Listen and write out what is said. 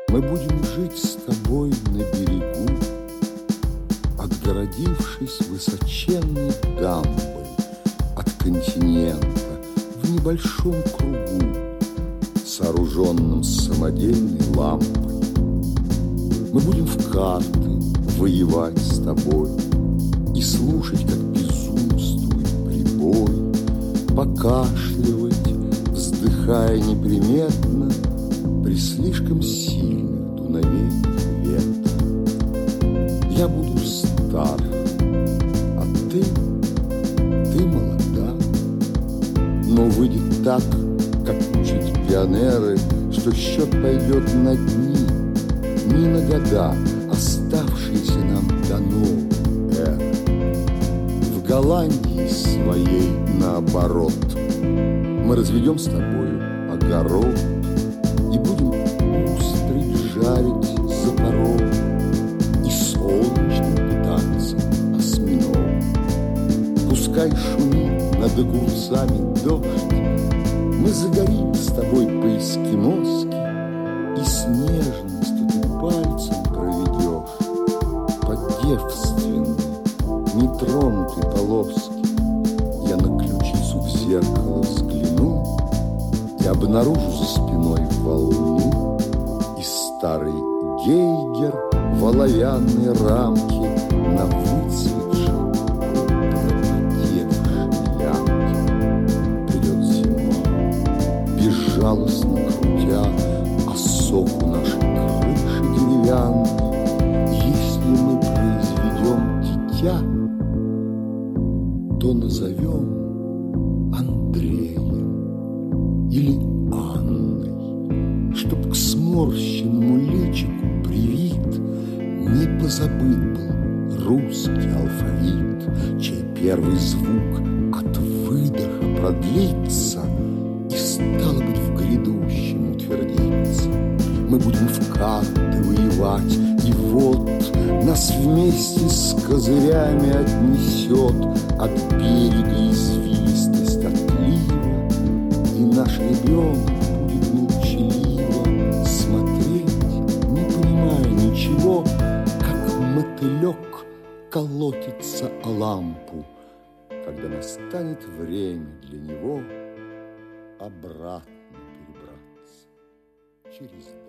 Мы будем жить с тобой на берегу, отгородившись высоченной дамбой от континента в небольшом кругу, сооруженном самодельной лампой. Мы будем в карты воевать с тобой и слушать, как безумствует прибой, покашливать, вздыхая неприметно при слишком сильных дуновениях ветра. Я буду стар, а ты молода. Но выйдет так, как учат пионеры, что счет пойдет на дни, не на года, оставшиеся нам до новой эры. В Голландии своей наоборот мы разведем с тобою огород и будем устрить жарить за порог и солнечным питаться осьминогом. Пускай шумит над огурцами дождь, мы загорим с тобой по-эскимоски, и с нежностью ты пальцем проведешь по девственной, нетронутой полоске. Я на ключицу в зеркало взгляну и обнаружу за спиной волну и старый гейгер в оловянной рамке на выцветшей пропотевшей лямке. Придет зима, безжалостно крутя осоку нашей крыши деревянной. Если мы произведем дитя, то назовем Андреем или Анной, чтоб к сморщенному личику привит не позабыт был русский алфавит, чей первый звук от выдоха продлится и, стало быть, в грядущем утвердится. Мы будем в карты воевать, и вот нас вместе с козырями отнесет от берега извилистость отлива, и наш ребенок будет молчаливо смотреть, не понимая ничего, как мотылек колотится о лампу, когда настанет время для него обратно перебраться через